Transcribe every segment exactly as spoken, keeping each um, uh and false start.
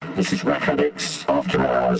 This is Rack Addicts After Hours.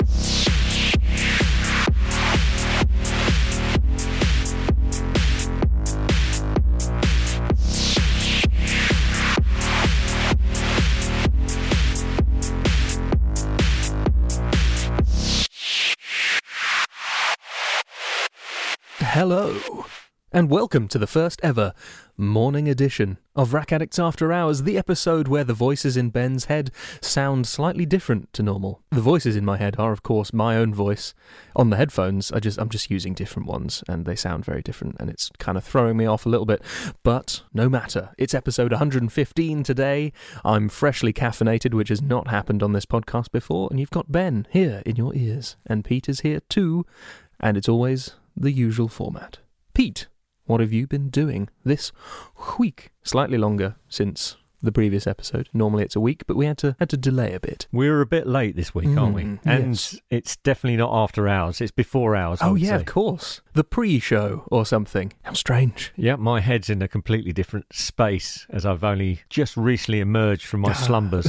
Hello, and welcome to the first ever morning edition of Rack Addicts After Hours, the episode where the voices in Ben's head sound slightly different to normal. The voices in my head are, of course, my own voice. On the headphones, I just, I'm just using different ones, and they sound very different, and it's kind of throwing me off a little bit. But no matter, it's episode one hundred fifteen today. I'm freshly caffeinated, which has not happened on this podcast before, and you've got Ben here in your ears, and Pete is here too, and it's always the usual format. Pete, what have you been doing this week? Slightly longer since the previous episode. Normally it's a week, but we had to had to delay a bit. We're a bit late this week, Mm, aren't we? And yes. It's definitely not after hours. It's before hours, I Oh would yeah, say. of course. The pre-show or something. How strange. Yeah, my head's in a completely different space as I've only just recently emerged from my slumbers.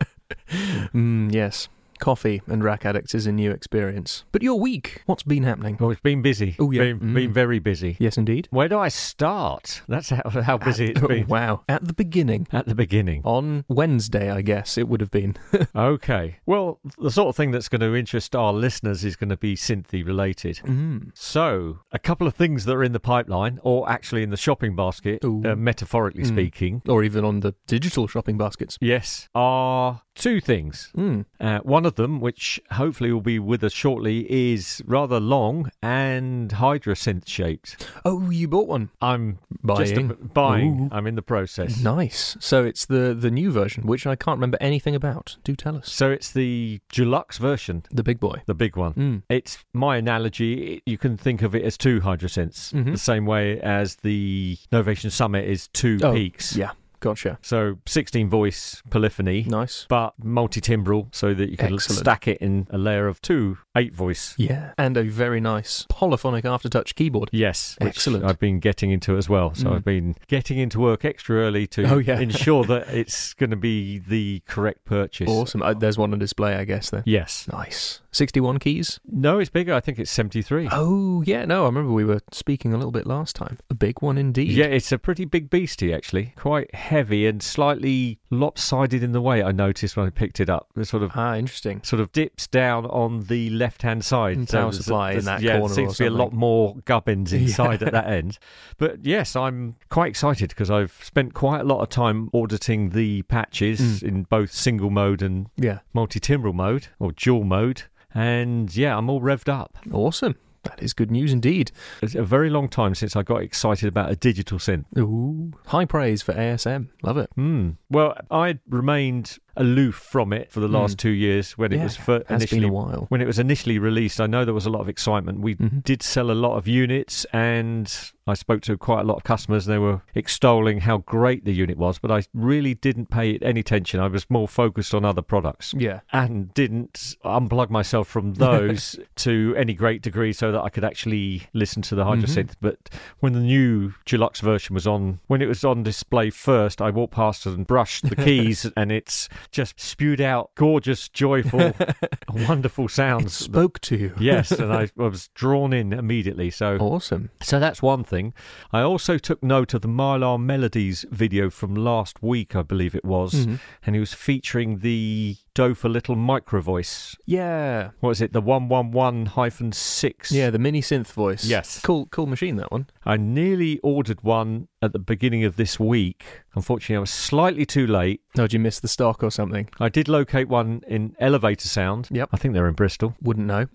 mm, yes. Coffee and Rack Addicts is a new experience. But your week, what's been happening? Well, it's been busy. Oh, yeah. Been, Mm. been very busy. Yes, indeed. Where do I start? That's how, how busy At- it's been. Wow. At the beginning. At the beginning. On Wednesday, I guess it would have been. Okay. Well, the sort of thing that's going to interest our listeners is going to be Synthy related. mm. So, a couple of things that are in the pipeline, or actually in the shopping basket, Ooh. uh, metaphorically Mm. speaking, Or even on the digital shopping baskets. yes, are two things. Mm. Uh, one of them, which hopefully will be with us shortly, is rather long and Hydra-synth shaped. Oh, you bought one. I'm Buying. just a- buying. Ooh. I'm in the process. Nice. So it's the, the new version, which I can't remember anything about. Do tell us. So it's the deluxe version, The big boy. the big one. Mm. It's my analogy. You can think of it as two Hydra-synths, Mhm. the same way as the Novation Summit is two Oh, peaks. Yeah, gotcha. So sixteen voice polyphony, Nice. but multi-timbral, so that you can Excellent. stack it in a layer of two eight voice. Yeah. And a very nice polyphonic aftertouch keyboard. Yes, which Excellent. I've been getting into as well. So Mm. I've been getting into work extra early to Oh, yeah. ensure that it's going to be the correct purchase. Awesome. Uh, there's one on display, I guess, then. Yes. Nice. sixty-one keys? No, it's bigger. I think it's seventy-three. Oh, yeah. No, I remember we were speaking a little bit last time. A big one indeed. Yeah, it's a pretty big beastie, actually. Quite heavy and slightly lopsided in the way, I noticed when I picked it up. It sort of Ah, interesting. sort of dips down on the left-hand side. And power there's- supply in there's- that yeah, corner there seems or to be a lot something. more gubbins inside Yeah. at that end. But yes, I'm quite excited because I've spent quite a lot of time auditing the patches Mm. in both single mode and Yeah. multi-timbral mode, or dual mode. And yeah, I'm all revved up. Awesome. That is good news indeed. It's a very long time since I got excited about a digital synth. Ooh. High praise for A S M. Love it. Hmm. Well, I remained aloof from it for the last Mm. two years when it Yeah, was fir- Has initially been a while. when it was initially released. I know there was a lot of excitement. We Mhm. did sell a lot of units, and I spoke to quite a lot of customers, and they were extolling how great the unit was, but I really didn't pay it any attention. I was more focused on other products Yeah. and didn't unplug myself from those to any great degree so that I could actually listen to the Hydra synth. But when the new deluxe version was on, when it was on display first, I walked past and brushed the keys, and it's just spewed out gorgeous, joyful, wonderful It sounds. spoke to you. Yes, and I was drawn in immediately. So, Awesome. so that's one thing. I also took note of the Mylar Melodies video from last week, I believe it was, Mhm. and he was featuring the Dofa Little Micro Voice. Yeah. What is it? The one one one dash six. Yeah, the mini synth voice. Yes. Cool cool machine, that one. I nearly ordered one at the beginning of this week. Unfortunately, I was slightly too late. Oh, did you miss the stock or something? I did locate one in Elevator Sound. Yep. I think they're in Bristol. Wouldn't know.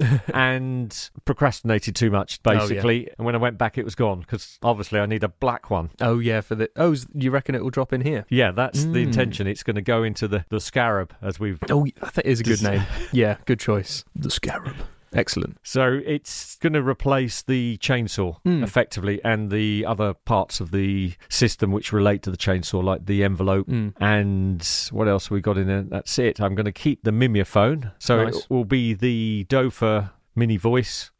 And procrastinated too much, Oh, yeah. basically. And when I went back, it was gone, because obviously I need a black one. Oh, yeah, for the... Oh, you reckon it will drop in here? Yeah, that's the Mm. intention. It's going to go into the, the Scarab, as we've... Oh, that is a good Does- name. Yeah, good choice. The Scarab. Excellent. So it's going to replace the chainsaw, Mm. effectively, and the other parts of the system which relate to the chainsaw, like the envelope. Mm. And what else we got in there? That's it. I'm going to keep the Mimia phone. So Nice. it will be the Dofa mini voice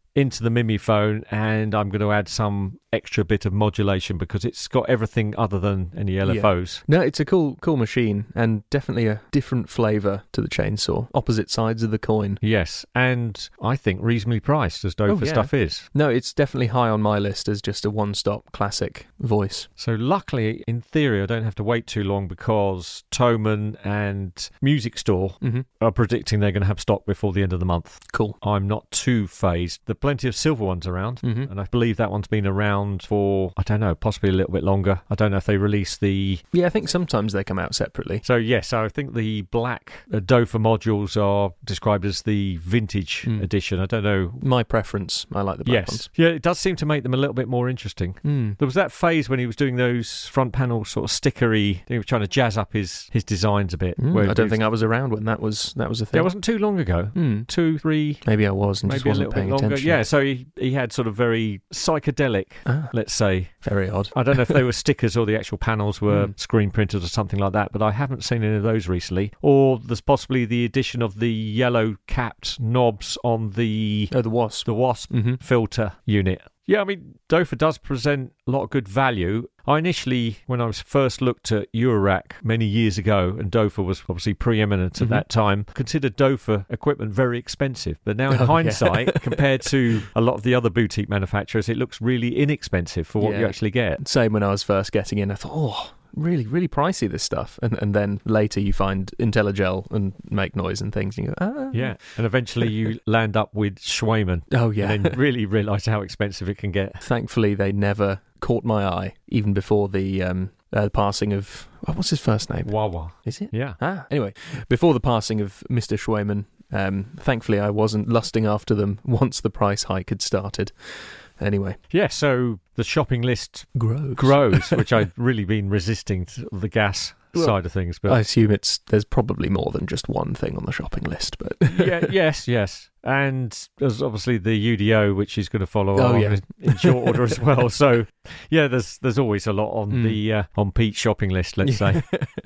into the Mimi phone, and I'm going to add some extra bit of modulation because it's got everything other than any L F Os. Yeah. No, it's a cool cool machine, and definitely a different flavour to the chainsaw. Opposite sides of the coin. Yes, and I think reasonably priced as Dofa Oh, yeah. stuff is. No, it's definitely high on my list as just a one-stop classic voice. So luckily, in theory, I don't have to wait too long because Thomann and Music Store Mm-hmm. are predicting they're going to have stock before the end of the month. Cool. I'm not too phased. There are plenty of silver ones around, Mm-hmm. and I believe that one's been around for, I don't know, possibly a little bit longer. I don't know if they release the... Yeah, I think sometimes they come out separately. So yes, I think the black uh, Dofa modules are described as the vintage Mm. edition. I don't know. My preference, I like the black Yes. ones. Yeah, it does seem to make them a little bit more interesting. Mm. There was that phase when he was doing those front panel sort of stickery, he was trying to jazz up his, his designs a bit. Mm, where I he don't was- think I was around when that was that was a Yeah, thing. it wasn't too long ago. Mm. Two, three, Maybe I was and maybe just a wasn't little bit paying longer. attention. Yeah, so he, he had sort of very psychedelic, Ah, let's say. very odd. I don't know if they were stickers or the actual panels were Mm. screen printed or something like that, but I haven't seen any of those recently. Or there's possibly the addition of the yellow capped knobs on the Oh, the Wasp. the Wasp Mm-hmm. filter unit. Yeah, I mean, Dofa does present a lot of good value. I initially, when I was first looked at Eurorack many years ago, and Dofa was obviously preeminent at Mhm. that time, considered Dofa equipment very expensive. But now in Oh, yeah. hindsight, compared to a lot of the other boutique manufacturers, it looks really inexpensive for what Yeah. you actually get. Same when I was first getting in. I thought, oh, really, really pricey, this stuff. And and then later you find IntelliGel and make noise and things. And you go, ah. Yeah, and eventually you land up with Schweiman, Oh, yeah. and then really realise how expensive it can get. Thankfully, they never caught my eye, even before the um, uh, passing of... What was his first name? Wawa. Is it? Yeah. Ah, anyway, before the passing of Mister Schweiman, um, thankfully I wasn't lusting after them once the price hike had started. Anyway, Yeah, so the shopping list grows. grows, which I've really been resisting to the gas Well, side of things. But I assume it's there's probably more than just one thing on the shopping list, but yeah, yes, yes. And there's obviously the U D O, which is going to follow Oh, on yeah. in, in short order as well. So, yeah, there's there's always a lot on Mm. the uh, on Pete's shopping list, let's say.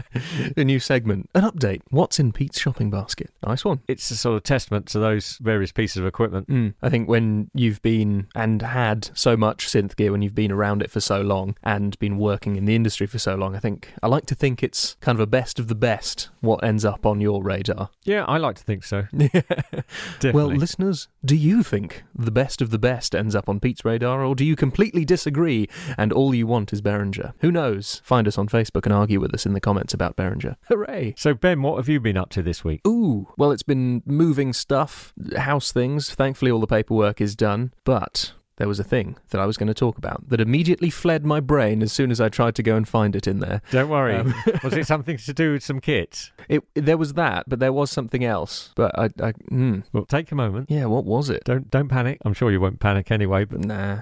a new segment, an update. What's in Pete's shopping basket? Nice one. It's a sort of testament to those various pieces of equipment. Mm. I think when you've been and had so much synth gear, when you've been around it for so long and been working in the industry for so long, I think I like to think it's kind of a best of the best what ends up on your radar. Yeah, I like to think so. Definitely. Well, listeners, do you think the best of the best ends up on Pete's radar, or do you completely disagree and all you want is Behringer? Who knows? Find us on Facebook and argue with us in the comments about Behringer. Hooray! So, Ben, what have you been up to this week? Ooh, well, it's been moving stuff, house things. Thankfully, all the paperwork is done, but there was a thing that I was going to talk about that immediately fled my brain as soon as I tried to go and find it in there. Don't worry. Um, Was it something to do with some kits? It there was that, but there was something else. But I, I hmm. Well, take a moment. yeah, what was it? Don't don't panic. I'm sure you won't panic anyway, but Nah.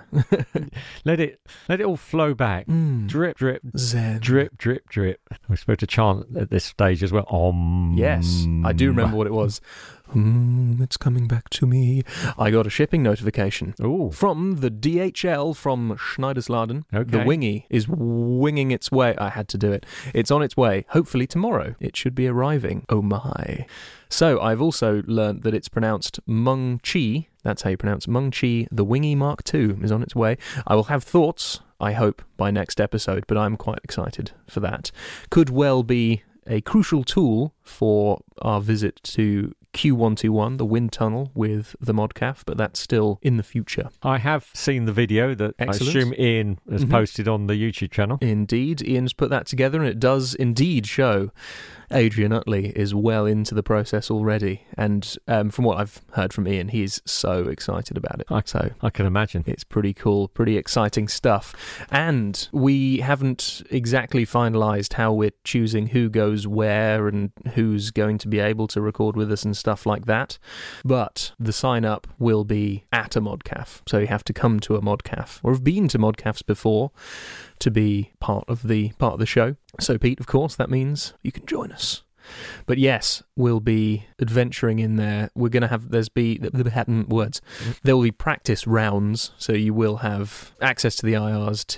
let it let it all flow back. Mm. Drip, drip, Zen. drip, drip, drip. We're supposed to chant at this stage as well. Om. Yes, I do remember what it was. Mm, it's coming back to me. I got a shipping notification Ooh. from the D H L from Schneidersladen. Okay. The Wingy is winging its way. I had to do it. It's on its way. Hopefully tomorrow. It should be arriving. Oh my. So I've also learnt that it's pronounced Mung Chi. That's how you pronounce Mung Chi. The Wingy Mark two is on its way. I will have thoughts, I hope, by next episode, but I'm quite excited for that. Could well be a crucial tool for our visit to Q one twenty-one, the wind tunnel with the Modcaf, but that's still in the future. I have seen the video that Excellent. I assume Ian has Mhm. posted on the YouTube channel. Indeed, Ian's put that together, and it does indeed show Adrian Utley is well into the process already. And um, from what I've heard from Ian, he's so excited about it. I- So I can imagine. it's pretty cool, pretty exciting stuff. And we haven't exactly finalised how we're choosing who goes where and who's going to be able to record with us and stuff like that. But the sign up will be at a Modcaf. So you have to come to a Modcaf or have been to Modcafs before to be part of the part of the show. So Pete, of course, that means you can join us. But yes, we'll be adventuring in there. We're going to have, there's be, words, there will be practice rounds, so you will have access to the I Rs to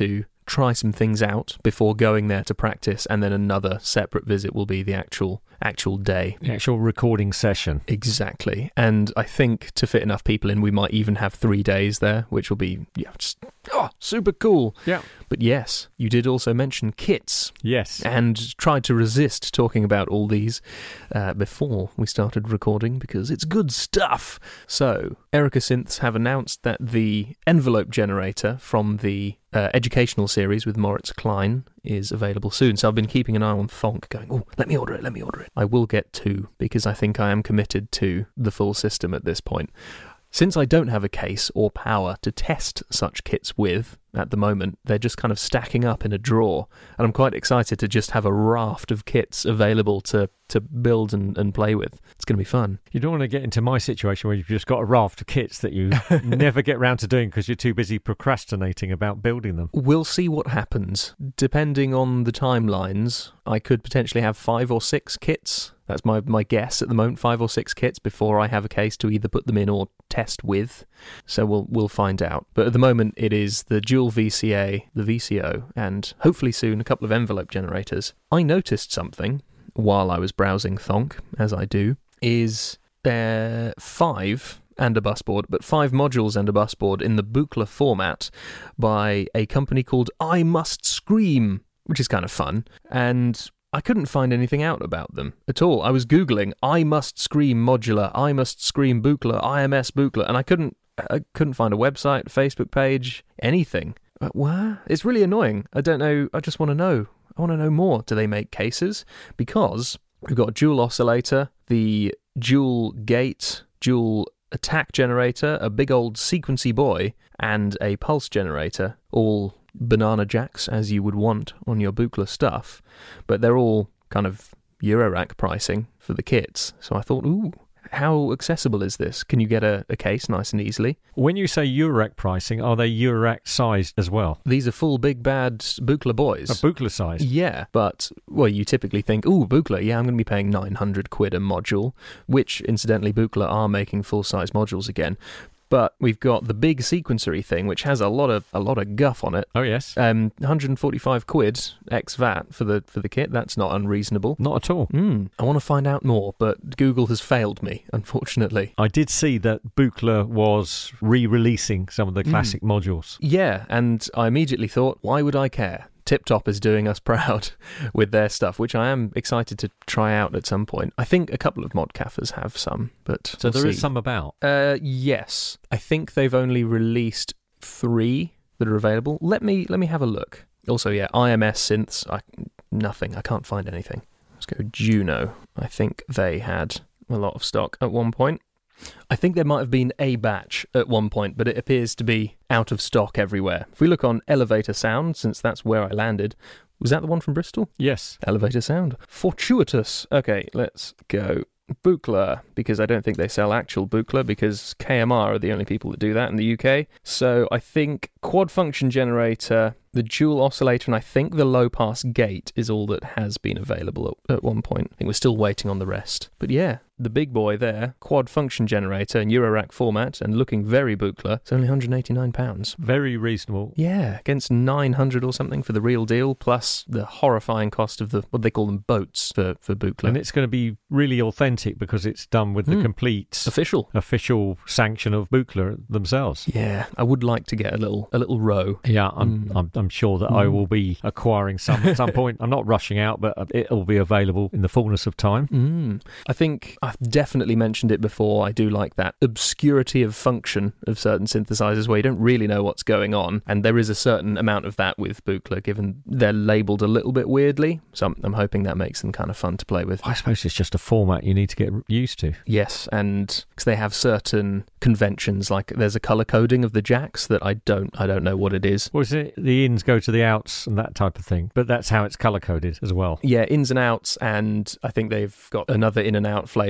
try some things out before going there to practice, and then another separate visit will be the actual actual day. The actual recording session. Exactly. And I think to fit enough people in, we might even have three days there, which will be yeah, just oh, super cool. Yeah. But yes, you did also mention kits. Yes. And tried to resist talking about all these uh, before we started recording because it's good stuff. So, Erica Synths have announced that the envelope generator from the uh, educational series with Moritz Klein is available soon. So I've been keeping an eye on Thonk going, oh, let me order it, let me order it. I will get two because I think I am committed to the full system at this point. Since I don't have a case or power to test such kits with at the moment, they're just kind of stacking up in a drawer, and I'm quite excited to just have a raft of kits available to, to build and, and play with. It's going to be fun. You don't want to get into my situation where you've just got a raft of kits that you never get round to doing because you're too busy procrastinating about building them. We'll see what happens. Depending on the timelines, I could potentially have five or six kits. That's my, my guess at the moment, five or six kits before I have a case to either put them in or test with. So we'll we'll find out. But at the moment, it is the dual V C A, the V C O, and hopefully soon a couple of envelope generators. I noticed something while I was browsing Thonk, as I do, is there five and a busboard, but five modules and a busboard in the Buchla format by a company called I Must Scream, which is kind of fun. And I couldn't find anything out about them at all. I was Googling I Must Scream Modular, I Must Scream Buchla, I M S Buchla, and I couldn't I couldn't find a website, Facebook page, anything. But what? It's really annoying. I don't know. I just want to know. I want to know more. Do they make cases? Because we've got a dual oscillator, the dual gate, dual attack generator, a big old sequency boy, and a pulse generator, all banana jacks as you would want on your Buchla stuff, but they're all kind of Eurorack pricing for the kits. So I thought, ooh, how accessible is this? Can you get a, a case nice and easily? When you say Eurorack pricing, are they Eurorack sized as well? These are full big bad Buchla boys. A Buchla size? Yeah, but, well, you typically think, ooh, Buchla, yeah, I'm going to be paying nine hundred quid a module, which, incidentally, Buchla are making full-size modules again. But we've got the big sequencery thing, which has a lot of a lot of guff on it. Oh yes, um, one hundred forty-five quid ex V A T for the for the kit. That's not unreasonable. Not at all. Mm, I want to find out more, but Google has failed me, unfortunately. I did see that Buchla was re-releasing some of the classic mm. modules. Yeah, and I immediately thought, why would I care? Tip Top is doing us proud with their stuff, which I am excited to try out at some point. I think a couple of Modcaffers have some, but so we'll there see. is some about. Uh, yes, I think they've only released three that are available. Let me let me have a look. Also, yeah, I M S synths. I nothing. I can't find anything. Let's go Juno. I think they had a lot of stock at one point. I think there might have been a batch at one point, but it appears to be out of stock everywhere. If we look on Elevator Sound, since that's where I landed, was that the one from Bristol? Yes. Elevator Sound. Fortuitous. Okay, let's go. Buchla, because I don't think they sell actual Buchla, because K M R are the only people that do that in the U K. So I think quad function generator, the dual oscillator, and I think the low pass gate is all that has been available at, at one point. I think we're still waiting on the rest. But yeah, the big boy there, quad function generator in Eurorack format and looking very Buchla, it's only one hundred eighty-nine pounds. Very reasonable. Yeah, against nine hundred or something for the real deal, plus the horrifying cost of the, what they call them, boats for, for Buchla. And it's going to be really authentic because it's done with the mm. complete official official sanction of Buchla themselves. Yeah, I would like to get a little a little row. Yeah, I'm mm. I'm, I'm sure that mm. I will be acquiring some at some point. I'm not rushing out, but it'll be available in the fullness of time. Mm. I think I've definitely mentioned it before. I do like that obscurity of function of certain synthesizers where you don't really know what's going on, and there is a certain amount of that with Buchla, given they're labelled a little bit weirdly. So I'm, I'm hoping that makes them kind of fun to play with. I suppose it's just a format you need to get used to. Yes, and because they have certain conventions, like there's a colour coding of the jacks that I don't I don't know what it is. Or is it the ins go to the outs and that type of thing? But that's how it's colour coded as well. Yeah, ins and outs, and I think they've got another in and out flavour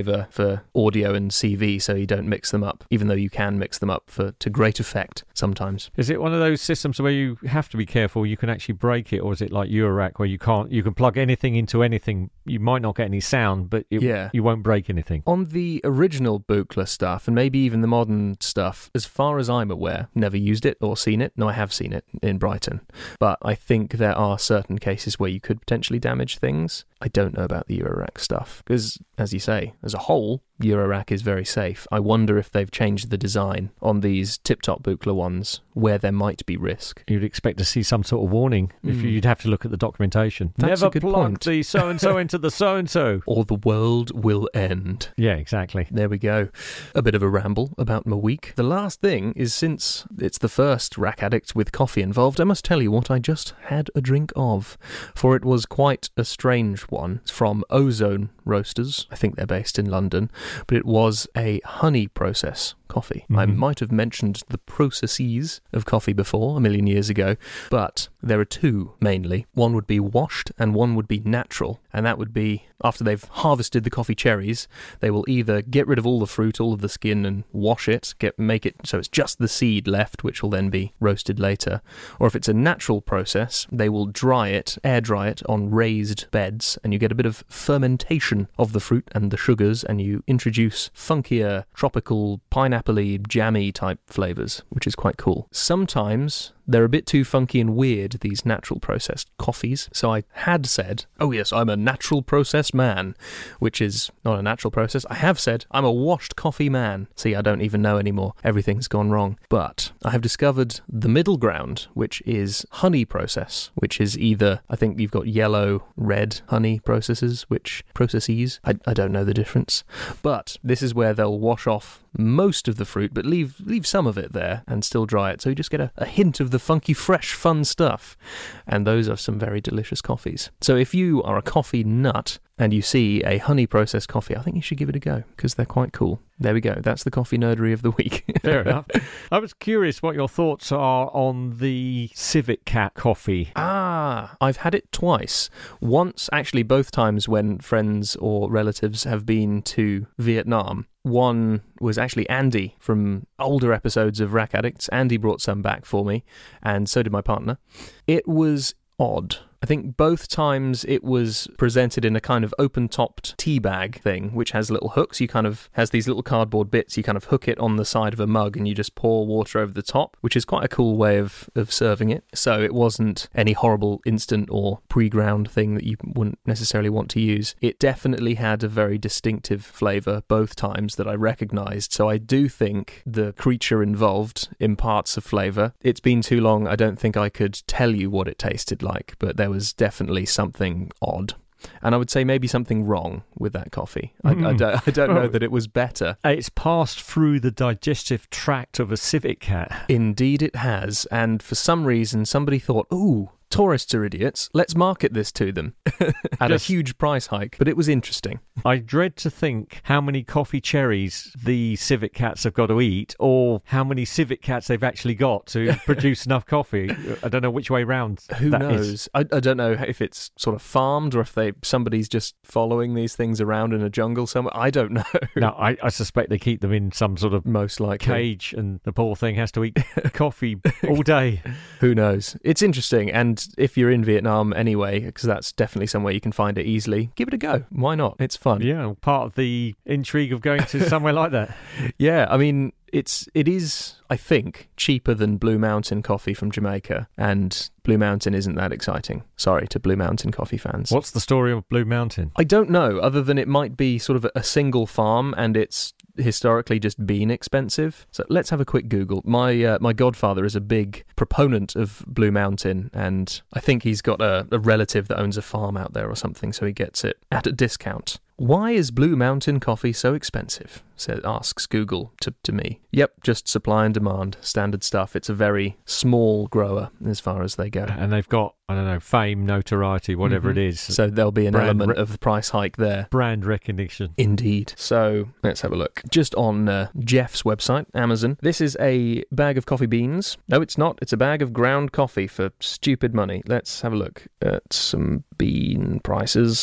flavour for audio and C V, so you don't mix them up, even though you can mix them up for to great effect sometimes. Is it one of those systems where you have to be careful, you can actually break it, or is it like Eurorack where you can't, you can plug anything into anything, you might not get any sound, but it, yeah. you won't break anything? On the original Buchla stuff, and maybe even the modern stuff, as far as I'm aware, never used it or seen it. No, I have seen it in Brighton. But I think there are certain cases where you could potentially damage things. I don't know about the Eurorack stuff, because, as you say, as a whole, Eurorack is very safe. I wonder if they've changed the design on these tip-top Buchla ones where there might be risk. You'd expect to see some sort of warning. Mm. If you, you'd have to look at the documentation. That's Never a good plug point. the so-and-so into the so-and-so. Or the world will end. Yeah, exactly. There we go. A bit of a ramble about my week. The last thing is, since it's the first Rack Addicts with coffee involved, I must tell you what I just had a drink of, for it was quite a strange one. It's from Ozone Roasters. I think they're based in London, but it was a honey process coffee. Mm-hmm. I might have mentioned the processes of coffee before, a million years ago, but there are two mainly. One would be washed and one would be natural, and that would be after they've harvested the coffee cherries, they will either get rid of all the fruit, all of the skin, and wash it, get make it so it's just the seed left, which will then be roasted later. Or if it's a natural process, they will dry it, air dry it on raised beds, and you get a bit of fermentation of the fruit and the sugars, and you introduce funkier, tropical, pineapple-y, jammy type flavours, which is quite cool. Sometimes they're a bit too funky and weird, these natural processed coffees. So I had said, oh yes, I'm a natural process man, which is not a natural process. I have said, I'm a washed coffee man. See, I don't even know anymore. Everything's gone wrong. But I have discovered the middle ground, which is honey process, which is either, I think you've got yellow, red honey processes, which processes, I, I don't know the difference. But this is where they'll wash off most of the fruit, but leave leave some of it there and still dry it. So you just get a, a hint of the funky, fresh, fun stuff. And those are some very delicious coffees. So if you are a coffee nut and you see a honey processed coffee, I think you should give it a go, because they're quite cool. There we go. That's the coffee nerdery of the week. Fair enough. I was curious what your thoughts are on the Civet Cat coffee. Ah, I've had it twice. Once, actually both times when friends or relatives have been to Vietnam. One was actually Andy from older episodes of Rack Addicts. Andy brought some back for me, and so did my partner. It was odd. I think both times it was presented in a kind of open-topped tea bag thing, which has little hooks. You kind of has these little cardboard bits. You kind of hook it on the side of a mug and you just pour water over the top, which is quite a cool way of, of serving it. So it wasn't any horrible instant or pre-ground thing that you wouldn't necessarily want to use. It definitely had a very distinctive flavour both times that I recognised. So I do think the creature involved imparts a flavour. It's been too long. I don't think I could tell you what it tasted like, but there was definitely something odd. And I would say maybe something wrong with that coffee. I, mm. I don't, I don't know that it was better. It's passed through the digestive tract of a civet cat. Indeed it has. And for some reason, somebody thought, ooh, tourists are idiots. Let's market this to them at Just, a huge price hike. But it was interesting. I dread to think how many coffee cherries the civet cats have got to eat, or how many civet cats they've actually got to produce enough coffee. I don't know which way round. Who that knows? Is. I, I don't know if it's sort of farmed or if they somebody's just following these things around in a jungle somewhere. I don't know. No, I, I suspect they keep them in some sort of most likely cage, and the poor thing has to eat coffee all day. Who knows? It's interesting, and if you're in Vietnam anyway, because that's definitely somewhere you can find it easily, give it a go. Why not? It's fun. Yeah, part of the intrigue of going to somewhere like that. Yeah, I mean, it's it is, I think, cheaper than Blue Mountain coffee from Jamaica, and Blue Mountain isn't that exciting. Sorry to Blue Mountain coffee fans. What's the story of Blue Mountain? I don't know, other than it might be sort of a single farm, and it's historically just been expensive. So let's have a quick Google. My uh, my godfather is a big proponent of Blue Mountain, and I think he's got a, a relative that owns a farm out there or something, so he gets it at a discount. Why is Blue Mountain coffee so expensive? Says, asks Google to, to me. Yep, just supply and demand, standard stuff. It's a very small grower as far as they go. And they've got, I don't know, fame, notoriety, whatever mm-hmm. it is. So there'll be an brand element re- of the price hike there. Brand recognition. Indeed. So let's have a look. Just on uh, Jeff's website, Amazon, this is a bag of coffee beans. No, it's not. It's a bag of ground coffee for stupid money. Let's have a look at some bean prices.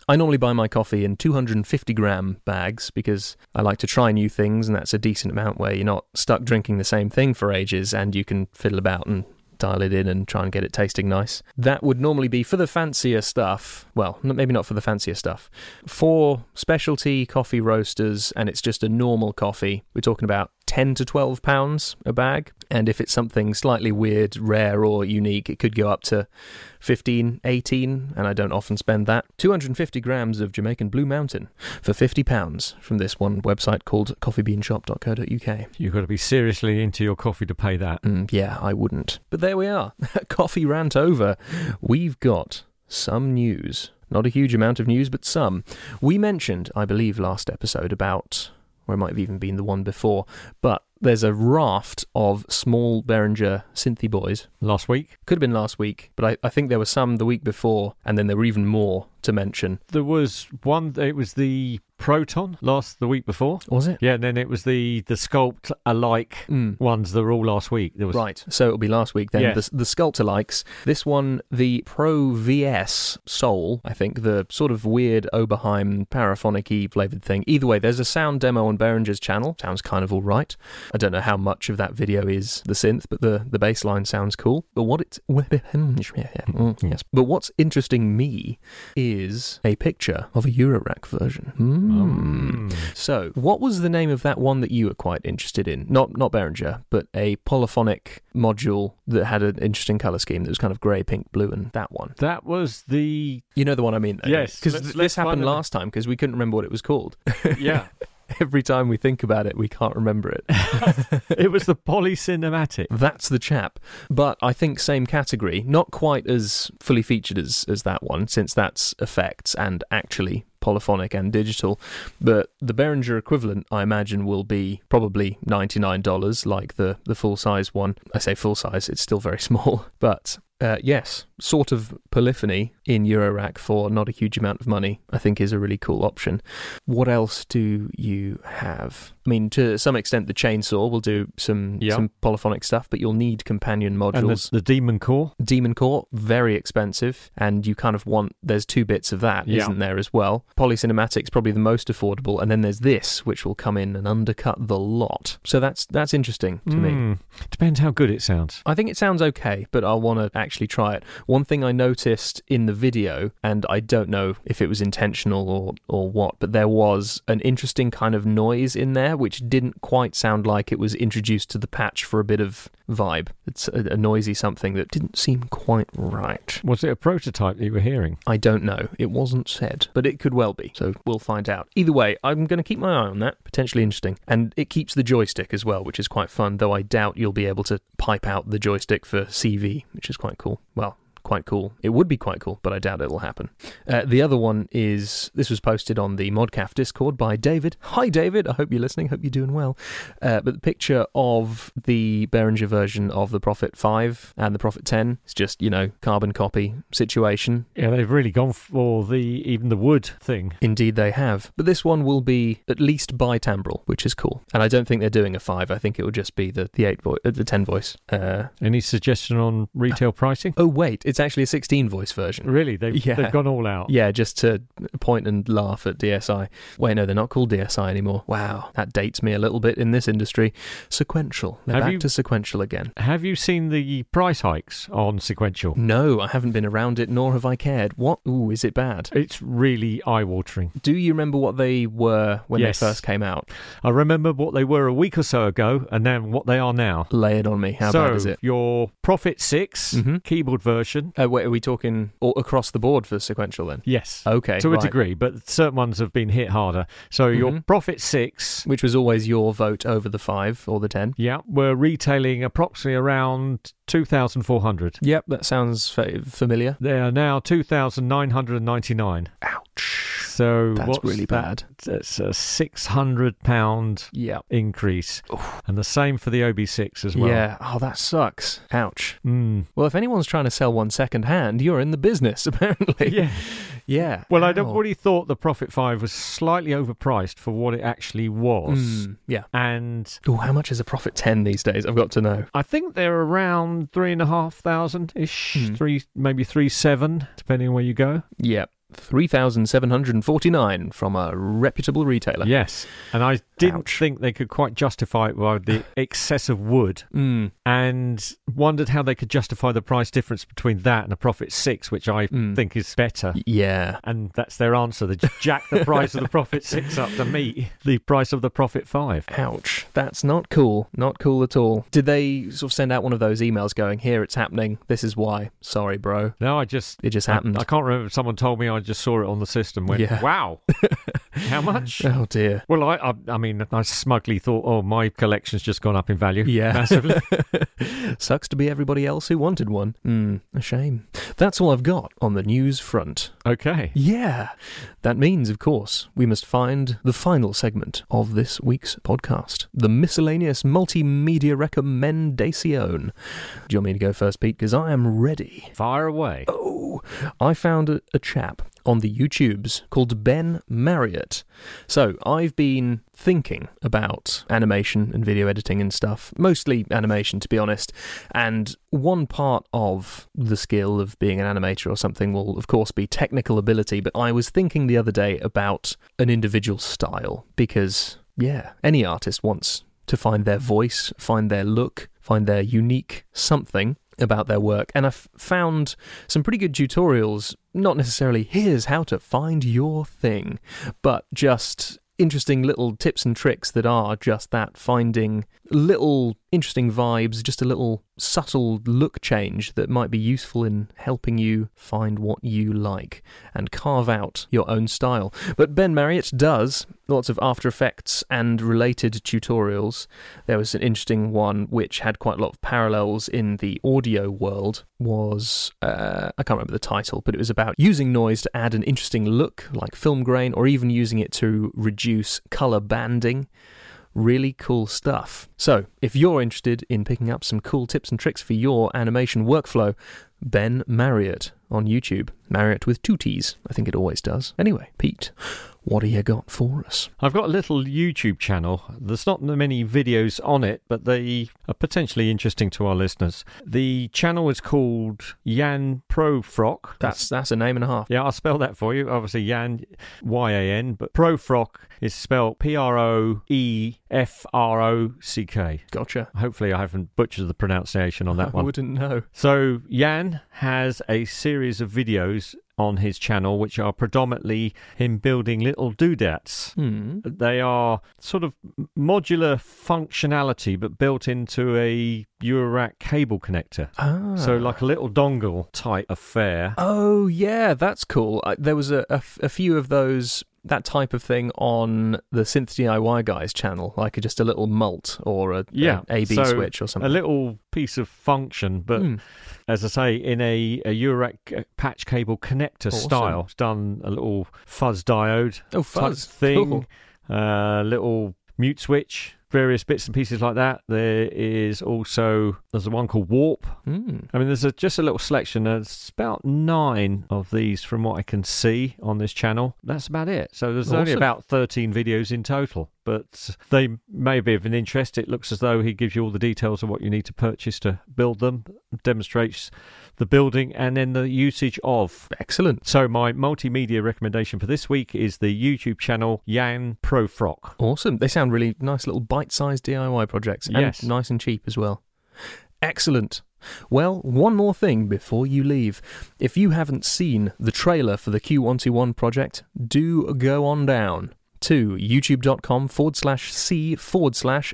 I normally buy my coffee in two hundred fifty gram bags because I like to try new things, and that's a decent amount where you're not stuck drinking the same thing for ages and you can fiddle about and dial it in and try and get it tasting nice. That would normally be for the fancier stuff. Well, maybe not for the fancier stuff. For specialty coffee roasters, and it's just a normal coffee, we're talking about ten to twelve pounds a bag. And if it's something slightly weird, rare or unique, it could go up to fifteen, eighteen, and I don't often spend that. two hundred fifty grams of Jamaican Blue Mountain for fifty pounds from this one website called coffee bean shop dot co dot uk. You've got to be seriously into your coffee to pay that. Mm, yeah, I wouldn't. But there we are. Coffee rant over. We've got some news. Not a huge amount of news, but some. We mentioned, I believe, last episode about, or it might have even been the one before, but there's a raft of small Behringer Synthy boys. Last week? Could have been last week, but I, I think there were some the week before, and then there were even more to mention. There was one, it was the Proton last the week before. Was it? Yeah, and then it was the, the Sculpt alike Mm. ones that were all last week. There was Right, so it'll be last week then. Yes. The, the Sculptor likes. This one, the Pro V S Soul, I think, the sort of weird Oberheim paraphonic-y flavoured thing. Either way, there's a sound demo on Behringer's channel. Sounds kind of all right. I don't know how much of that video is the synth, but the, the bass line sounds cool. But what it's... yes. But what's interesting me is a picture of a Eurorack version. Mm. So, what was the name of that one that you were quite interested in? Not not Behringer, but a polyphonic module that had an interesting colour scheme that was kind of grey, pink, blue, and that one. That was the... You know the one I mean, though? Yes. Because Let's- this let's happened find it. last time because we couldn't remember what it was called. Yeah. Every time we think about it, we can't remember it. It was the Polycinematic. That's the chap. But I think same category, not quite as fully featured as, as that one, since that's effects and actually polyphonic and digital. But the Behringer equivalent, I imagine, will be probably ninety-nine dollars, like the, the full-size one. I say full-size, it's still very small. But uh, yes, sort of polyphony in Eurorack for not a huge amount of money, I think is a really cool option. What else do you have? I mean, to some extent, the chainsaw will do some Yeah. some polyphonic stuff, but you'll need companion And modules. the, the Demon Core. Demon Core, very expensive, and you kind of want, there's two bits of that, Yeah. isn't there, as well? Polycinematic's probably the most affordable, and then there's this, which will come in and undercut the lot. So that's that's interesting to me. Mm. Depends how good it sounds. I think it sounds okay, but I'll want to actually try it. One thing I noticed in the video, and I don't know if it was intentional or, or what, but there was an interesting kind of noise in there, which didn't quite sound like it was introduced to the patch for a bit of vibe. It's a, a noisy something that didn't seem quite right. Was it a prototype that you were hearing? I don't know. It wasn't said, but it could well be. So we'll find out. Either way, I'm going to keep my eye on that. Potentially interesting. And it keeps the joystick as well, which is quite fun, though I doubt you'll be able to pipe out the joystick for C V, which is quite cool. Well, quite cool. It would be quite cool, but I doubt it'll happen. Uh, the other one is, this was posted on the Modcaf Discord by David. Hi, David. I hope you're listening. Hope you're doing well. Uh, but the picture of the Behringer version of the Prophet five and the Prophet ten is just, you know, carbon copy situation. Yeah, they've really gone for the even the wood thing. Indeed they have. But this one will be at least bitimbral, which is cool. And I don't think they're doing a five. I think it will just be the, the eight voice, uh, the ten voice. Uh, Any suggestion on retail pricing? oh, wait. It's actually a sixteen voice version. Really? They've, Yeah. they've gone all out. Yeah, just to point and laugh at D S I. Wait, no, they're not called D S I anymore. Wow, that dates me a little bit in this industry. Sequential. They're Have back you- to sequential again. Have you seen the price hikes on Sequential? No, I haven't been around it, nor have I cared. What? Ooh, is it bad? It's really eye-watering. Do you remember what they were when Yes. they first came out? I remember what they were a week or so ago, and then what they are now. Lay it on me. How so, bad is it? your Prophet six Mhm. keyboard version. Uh, wait, are we talking all across the board for sequential then? Yes. Okay, to a right. degree, but certain ones have been hit harder. So your Mhm. Prophet six, Which was always your vote over the five or the ten? yeah, were retailing approximately around two thousand four hundred. Yep, that sounds fa- familiar. They are now two thousand nine hundred ninety-nine. Ouch. So That's what's really that? bad. It's a six hundred pound Yeah. increase. And the same for the O B six as well. Yeah. Oh, that sucks. Ouch. Mm. Well, if anyone's trying to sell one second hand, you're in the business, apparently. Yeah. Yeah. Well, I'd Ow. already thought the Prophet five was slightly overpriced for what it actually was. Mm, yeah. And Oh, how much is a Prophet ten these days? I've got to know. I think they're around three and a half thousand ish, Hmm. three maybe three seven, depending on where you go. Yeah. three thousand seven hundred forty-nine from a reputable retailer. Yes, and I didn't Ouch. think they could quite justify it by the excess of wood, Mm. and wondered how they could justify the price difference between that and a Prophet six, which I Mm. think is better. Yeah. And that's their answer. They jack the price of the Prophet six up to meet the price of the Prophet five. Ouch. That's not cool. Not cool at all. Did they sort of send out one of those emails going, here, it's happening, this is why, sorry, bro? No, I just... It just I, happened. I can't remember if someone told me. I just saw it on the system. Went, Yeah. wow, how much? Oh, dear. Well, I, I, I mean, I smugly thought, oh, my collection's just gone up in value. Yeah. Massively. Sucks to be everybody else who wanted one. Mm, a shame. That's all I've got on the news front. Okay. Yeah. That means, of course, we must find the final segment of this week's podcast, the miscellaneous multimedia recommendation. Do you want me to go first, Pete? Because I am ready. Fire away. Oh, I found a, a chap on the YouTubes called Ben Marriott. So I've been thinking about animation and video editing and stuff, mostly animation, to be honest, and one part of the skill of being an animator or something will, of course, be technical ability, but I was thinking the other day about an individual style, because, yeah, any artist wants to find their voice, find their look, find their unique something about their work, and I've found some pretty good tutorials, not necessarily here's how to find your thing, but just interesting little tips and tricks that are just that, finding little interesting vibes, just a little subtle look change that might be useful in helping you find what you like and carve out your own style. But Ben Marriott does lots of After Effects and related tutorials. There was an interesting one which had quite a lot of parallels in the audio world, was, uh, I can't remember the title, but it was about using noise to add an interesting look, like film grain, or even using it to reduce colour banding. Really cool stuff. So, if you're interested in picking up some cool tips and tricks for your animation workflow, Ben Marriott on YouTube. Marriott with two T's. I think it always does. Anyway, Pete, what have you got for us? I've got a little YouTube channel. There's not many videos on it, but they are potentially interesting to our listeners. The channel is called Jan Profrock. That's that's a name and a half. Yeah, I'll spell that for you. Obviously, Jan, Y A N, but Profrock is spelled P R O E F R O C K. Gotcha. Hopefully, I haven't butchered the pronunciation on that I one. wouldn't know. So, Jan has a series of videos on his channel which are predominantly him building little doodads. Hmm. They are sort of modular functionality but built into a Eurorack cable connector. Ah. So like a little dongle type affair. Oh, yeah, that's cool. I, there was a, a, f- a few of those, that type of thing on the Synth D I Y Guys channel, like a, just a little mult or a, Yeah, a A B so switch or something. A little piece of function, but Hmm. as I say, in a, a Eurorack patch cable connector Awesome. style. It's done a little fuzz diode Oh, type fuzz. thing, Cool. uh, little mute switch, various bits and pieces like that. There is also, there's the one called Warp. Hmm. I mean, there's a, just a little selection. There's about nine of these from what I can see on this channel. That's about it. So there's only Awesome. about thirteen videos in total, but they may be of an interest. It looks as though he gives you all the details of what you need to purchase to build them, demonstrates the building and then the usage of. Excellent. So my multimedia recommendation for this week is the YouTube channel Jan Profrock. Awesome. They sound really nice little bite-sized D I Y projects. And Yes. nice and cheap as well. Excellent. Well, one more thing before you leave. If you haven't seen the trailer for the Q one twenty-one project, do go on down to youtube.com forward slash C forward slash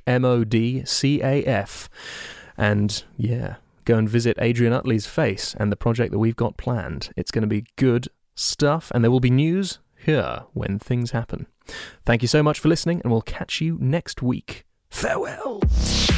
MODCAF. And yeah, go and visit Adrian Utley's face and the project that we've got planned. It's going to be good stuff, and there will be news here when things happen. Thank you so much for listening, and we'll catch you next week. Farewell.